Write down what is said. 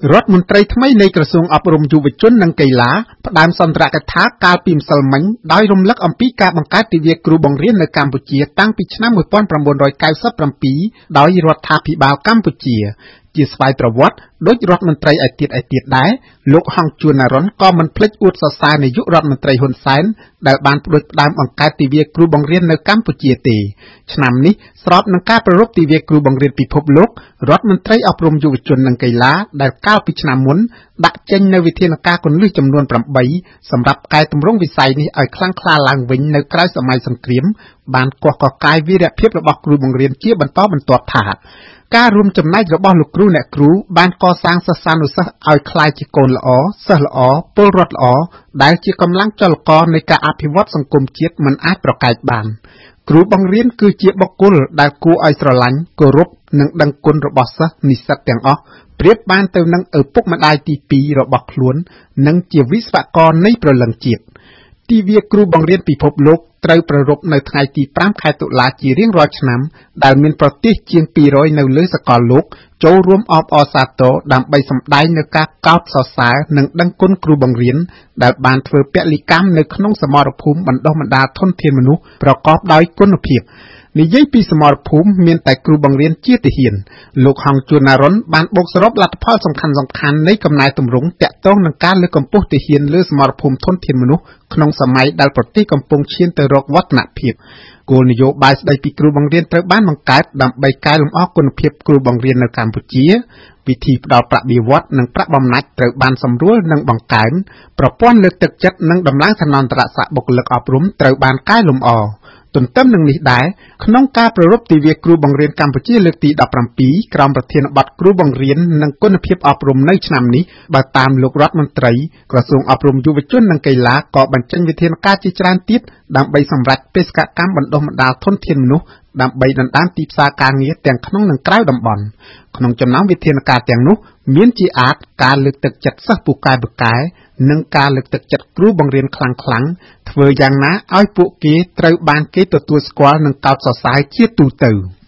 រដ្ឋមន្ត្រីថ្មីនៃក្រសួងអប់រំយុវជននិងកីឡាផ្ដើមសន្ទរកថាកាលពីម្សិលមិញដោយរំលឹកអំពីការបង្កើតទិវាគ្រូបង្រៀននៅកម្ពុជាតាំងពីឆ្នាំ1997ដោយរដ្ឋាភិបាលកម្ពុជាជាស្វ័យប្រវត្តិដោយរដ្ឋមន្ត្រីឯទៀតដែរលោកហងជួន នរុនក៏មិនភ្លេចអួតសរសើរនាយករដ្ឋមន្ត្រីហ៊ុនសែនដែលបានផ្ដួចផ្ដើមបង្កើតទិវាគ្រូបង្រៀននៅកម្ពុជាទេឆ្នាំនេះស្របនឹងការប្រារព្ធទិវាគ្រូបង្រៀនពិភពលោករដ្ឋមន្ត្រីអប់រំយុវជននិងកីឡាដែលកាលពីឆ្នាំមុនដាក់ចេញនូវវិធានការគន្លឹះចំនួន8សម្រាប់កែតម្រង់វិស័យនេះឲ្យខ្លាំងក្លាឡើងវិញនៅក្រៅសម័យសង្គ្រាមបានកោះកកាយវីរភាពរបស់គ្រូបង្រៀនជាបន្តបន្ទាប់ថាការរួមចំណែករបស់លោកគ្រូអ្នកគ្រូបានកសាងសិស្សានុសិស្សឲ្យក្លាយជាកូនល្អសិស្សល្អពលរដ្ឋល្អដែលជាកម្លាំងចលករនៃការអភិវឌ្ឍសង្គមជាតិមិនអាចប្រកែកបានគ្រូបង្រៀនគឺជាបុគ្គលដែលគួរឲ្យស្រឡាញ់គោរពនិងដឹងគុណរបស់សិស្សនិស្សិតទាំងអស់ប្រៀបបានទៅនឹងឪពុកម្ដាយទី2របស់ខ្លួននិងជាវិស្វករនៃព្រលឹងជាតិទិវាគ្រូបង្រៀនពិភពលោកត្រូវប្រារព្ធនៅថ្ងៃទី5ខែតុលាជារៀងរាល់ឆ្នាំដែលមានប្រទេសជាង200នៅលើសកលលោកចូលរួមអបអរសាទរដើម្បីសម្ដែងនូវការកោតសរសើរនិងដឹងគុណគ្រូបង្រៀនដែលបានធ្វើពលិកម្មនៅក្នុងសមរភូមិបណ្ដុះបណ្ដាលធនធានមនុស្សប្រកបដោយគុណភាពនិយាយពីសមរភូមិមានតែគ្រូបង្រៀនជាទាហានលោកហងជួន នរុនបានបូកសរុបលទ្ធផលសំខាន់នៃកំណែទម្រង់តាក់ទងនឹងការលើកកម្ពស់ទាហានលើសមរភូមិធនធានមនុស្សក្នុងសម័យដែលប្រទេសកំពុងឈានទៅរកវឌ្ឍនភាពគោលនយោបាយស្ដីពីគ្រូបង្រៀនត្រូវបានបង្កើតដើម្បីកែលម្អគុណភាពគ្រូបង្រៀននៅកម្ពុជាវិធីផ្ដល់ប្រាក់បៀវត្សនិងប្រាក់បំណាច់ត្រូវបានសម្រួលនិងបង្កើនប្រព័ន្ធលើកទឹកចិត្តនិងដំឡើងឋានន្តរស័ក្តិបុគ្គលិកអប់រំត្រូវបានកែលម្អទន្ទឹមនឹងនេះដែរក្នុងការប្រារព្ធទិវាគ្រូបង្រៀនកម្ពុជាលើកទី17ក្រោមប្រធានបទគ្រូបង្រៀននិងគុណភាពអប់រំនៅឆ្នាំនេះបើតាមលោករដ្ឋមន្ត្រីក្រសួងអប់រំយុវជននិងកីឡាក៏បញ្ចេញវិធានការជាច្រើនទៀតដើម្បីសម្រេចបេសកកម្មបណ្ដុះបណ្ដាលធនធានមនុស្សដើម្បីដណ្ដើមទីផ្សារការងារទាំងក្នុងនិងក្រៅតំបន់ក្នុងចំណោមវិធានការទាំងនោះមានជាអាចការលើកទឹកចិត្តសិស្សពូកែនិងការលើកទឹកចិត្តគ្រូបង្រៀនខ្លាំងៗធ្វើយ៉ាងណាឲ្យពួកគេត្រូវបានគេទទួលស្គាល់និងកោតសរសើរជាទូទៅ